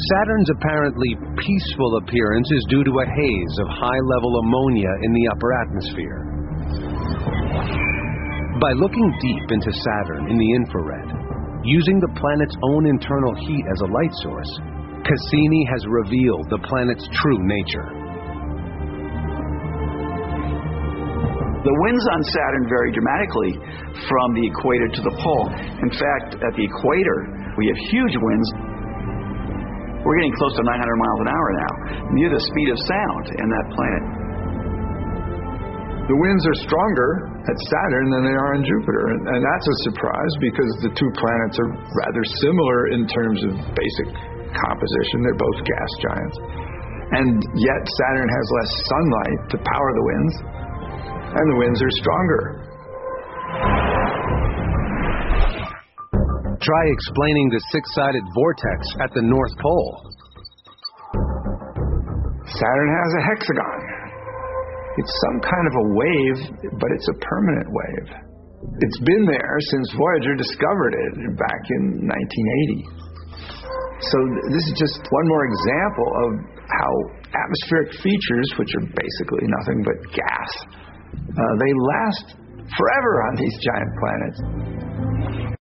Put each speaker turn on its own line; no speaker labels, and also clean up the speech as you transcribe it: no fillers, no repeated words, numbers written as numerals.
Saturn's apparently peaceful appearance is due to a haze of high-level ammonia in the upper atmosphere. By looking deep into Saturn in the infrared, using the planet's own internal heat as a light source, Cassini has revealed the planet's true nature.
The winds on Saturn vary dramatically from the equator to the pole. In fact, at the equator, we have huge winds. We're getting close to 900 miles an hour now, near the speed of sound in that planet.
The winds are stronger at Saturn than they are on Jupiter, and that's a surprise because the two planets are rather similar in terms of basic composition. They're both gas giants. And yet Saturn has less sunlight to power the winds, and the winds are stronger.
Try explaining the six-sided vortex at the North Pole.
Saturn has a hexagon. It's some kind of a wave, but it's a permanent wave. It's been there since Voyager discovered it back in 1980. So this is just one more example of how atmospheric features, which are basically nothing but gas, they last forever on these giant planets.